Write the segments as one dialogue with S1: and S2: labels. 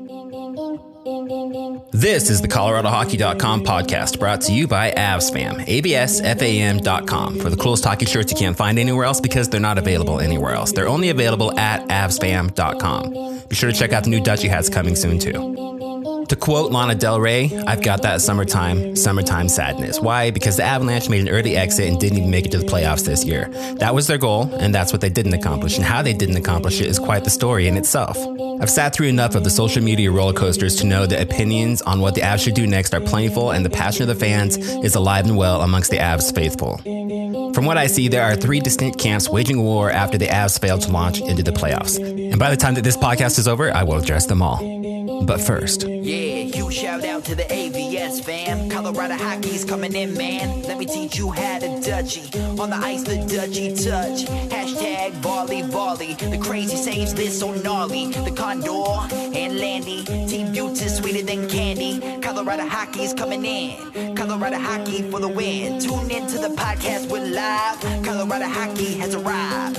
S1: This is the ColoradoHockey.com podcast brought to you by AvsFam, ABSFAM.com, for the coolest hockey shirts you can't find anywhere else because they're not available anywhere else. They're only available at AvsFam.com. Be sure to check out the new Dutchie hats coming soon too. To quote Lana Del Rey, I've got that summertime sadness. Why? Because the Avalanche made an early exit and didn't even make it to the playoffs this year. That was their goal, and that's what they didn't accomplish. And how they didn't accomplish it is quite the story in itself. I've sat through enough of the social media roller coasters to know that opinions on what the Avs should do next are plentiful, and the passion of the fans is alive and well amongst the Avs faithful. From what I see, there are three distinct camps waging war after the Avs failed to launch into the playoffs. And by the time that this podcast is over, I will address them all. But first.
S2: Yeah, huge shout out to the AVS fam. Colorado hockey's coming in, man. Let me teach you how to Dutchie. On the ice, the Dutchie touch. Hashtag volley. The crazy saves, this so gnarly. The Condor and Landy. Team Butte sweeter than candy. Colorado hockey's coming in. Colorado hockey for the win. Tune in to the podcast, we're live. Colorado hockey has arrived.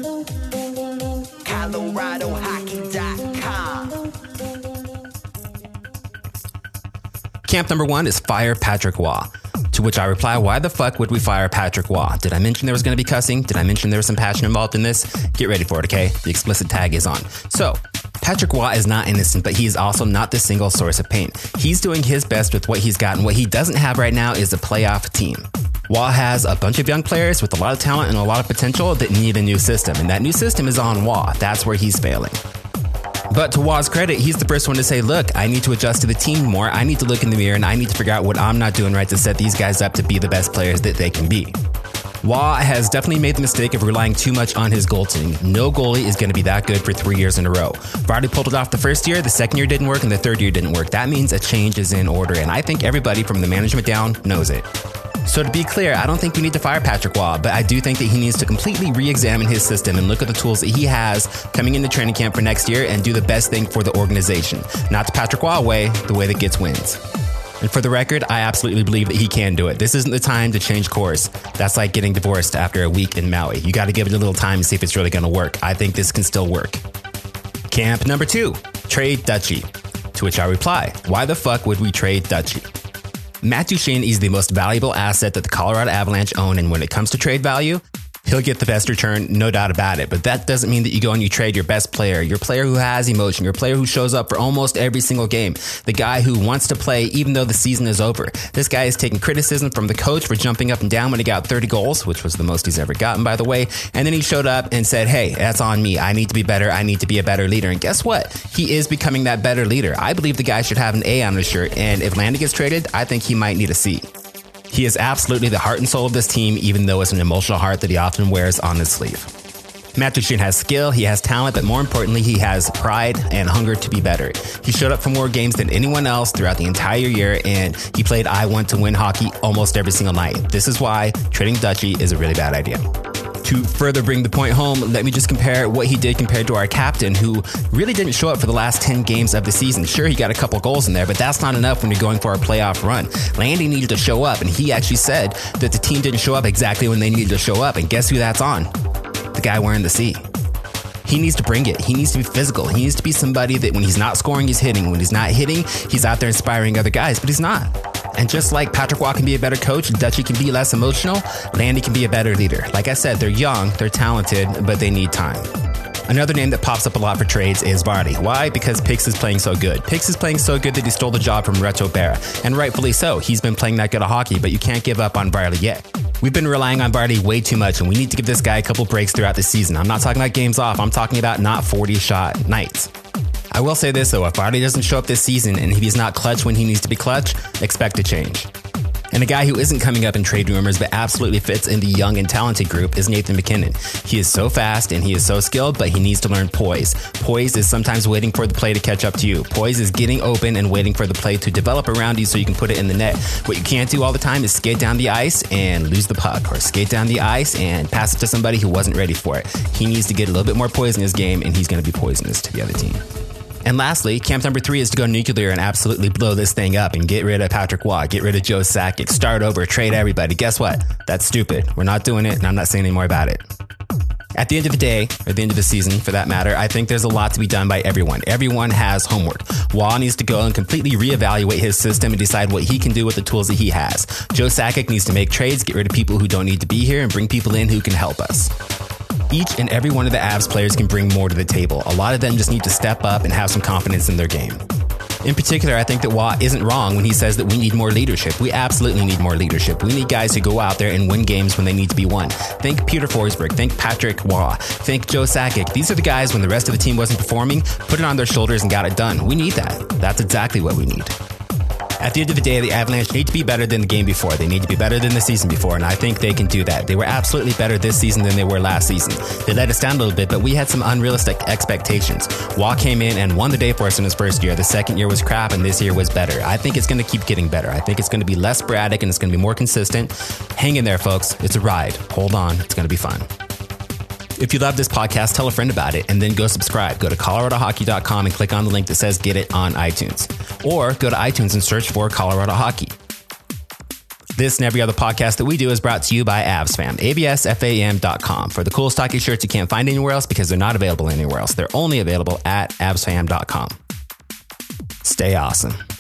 S2: ColoradoHockey.com.
S1: Camp number one is fire Patrick Roy. To which I reply, why the fuck would we fire Patrick Roy? Did I mention there was going to be cussing? Did I mention there was some passion involved in this? Get ready for it, okay? The explicit tag is on. So, Patrick Roy is not innocent, but he is also not the single source of pain. He's doing his best with what he's got, and what he doesn't have right now is a playoff team. Roy has a bunch of young players with a lot of talent and a lot of potential that need a new system, and that new system is on Roy. That's where he's failing. But to Roy's credit, he's the first one to say, look, I need to adjust to the team more. I need to look in the mirror and I need to figure out what I'm not doing right to set these guys up to be the best players that they can be. Roy has definitely made the mistake of relying too much on his goaltending. No goalie is going to be that good for 3 years in a row. Vardy pulled it off the first year, the second year didn't work, and the third year didn't work. That means a change is in order, and I think everybody from the management down knows it. So to be clear, I don't think we need to fire Patrick Roy, but I do think that he needs to completely re-examine his system and look at the tools that he has coming into training camp for next year and do the best thing for the organization. Not the Patrick Roy way, the way that gets wins. And for the record, I absolutely believe that he can do it. This isn't the time to change course. That's like getting divorced after a week in Maui. You got to give it a little time and see if it's really going to work. I think this can still work. Camp number 2, trade Dutchie. To which I reply, why the fuck would we trade Dutchie? Matt Duchene is the most valuable asset that the Colorado Avalanche own, and when it comes to trade value, he'll get the best return, no doubt about it. But that doesn't mean that you go and you trade your best player, your player who has emotion, your player who shows up for almost every single game, the guy who wants to play even though the season is over. This guy is taking criticism from the coach for jumping up and down when he got 30 goals, which was the most he's ever gotten, by the way. And then he showed up and said, hey, that's on me. I need to be better. I need to be a better leader. And guess what? He is becoming that better leader. I believe the guy should have an A on his shirt. And if Landy gets traded, I think he might need a C. He is absolutely the heart and soul of this team, even though it's an emotional heart that he often wears on his sleeve. Matt Duchene has skill, he has talent, but more importantly, he has pride and hunger to be better. He showed up for more games than anyone else throughout the entire year, and he played I want to win hockey almost every single night. This is why trading Dutchie is a really bad idea. To further bring the point home, let me just compare what he did compared to our captain, who really didn't show up for the last 10 games of the season. Sure, he got a couple goals in there, but that's not enough when you're going for a playoff run. Landy needed to show up, and he actually said that the team didn't show up exactly when they needed to show up. And guess who that's on? The guy wearing the C. He needs to bring it. He needs to be physical. He needs to be somebody that when he's not scoring, he's hitting. When he's not hitting, he's out there inspiring other guys, but he's not. And just like Patrick Roy can be a better coach, Dutchie can be less emotional, Landy can be a better leader. Like I said, they're young, they're talented, but they need time. Another name that pops up a lot for trades is Vardy. Why? Because Pix is playing so good. Pix is playing so good that he stole the job from Reto Berra. And rightfully so. He's been playing that good of hockey, but you can't give up on Vardy yet. We've been relying on Vardy way too much, and we need to give this guy a couple breaks throughout the season. I'm not talking about games off. I'm talking about not 40-shot nights. I will say this, though. If Vardy doesn't show up this season, and if he's not clutch when he needs to be clutch, expect a change. And a guy who isn't coming up in trade rumors but absolutely fits in the young and talented group is Nathan MacKinnon. He is so fast and he is so skilled, but he needs to learn poise. Poise is sometimes waiting for the play to catch up to you. Poise is getting open and waiting for the play to develop around you so you can put it in the net. What you can't do all the time is skate down the ice and lose the puck, or skate down the ice and pass it to somebody who wasn't ready for it. He needs to get a little bit more poise in his game, and he's going to be poisonous to the other team. And lastly, camp number 3 is to go nuclear and absolutely blow this thing up and get rid of Patrick Roy, get rid of Joe Sakic, start over, trade everybody. Guess what? That's stupid. We're not doing it, and I'm not saying any more about it. At the end of the day, or the end of the season for that matter, I think there's a lot to be done by everyone. Everyone has homework. Wah needs to go and completely reevaluate his system and decide what he can do with the tools that he has. Joe Sakic needs to make trades, get rid of people who don't need to be here, and bring people in who can help us. Each and every one of the Avs players can bring more to the table. A lot of them just need to step up and have some confidence in their game. In particular, I think that Wah isn't wrong when he says that we need more leadership. We absolutely need more leadership. We need guys who go out there and win games when they need to be won. Think Peter Forsberg. Think Patrick Wah. Think Joe Sakic. These are the guys when the rest of the team wasn't performing, put it on their shoulders and got it done. We need that. That's exactly what we need. At the end of the day, the Avalanche need to be better than the game before. They need to be better than the season before, and I think they can do that. They were absolutely better this season than they were last season. They let us down a little bit, but we had some unrealistic expectations. Wah came in and won the day for us in his first year. The second year was crap, and this year was better. I think it's going to keep getting better. I think it's going to be less sporadic, and it's going to be more consistent. Hang in there, folks. It's a ride. Hold on. It's going to be fun. If you love this podcast, tell a friend about it and then go subscribe. Go to coloradohockey.com and click on the link that says get it on iTunes. Or go to iTunes and search for Colorado Hockey. This and every other podcast that we do is brought to you by AvsFam, absfam.com. For the coolest hockey shirts you can't find anywhere else because they're not available anywhere else. They're only available at avsfam.com. Stay awesome.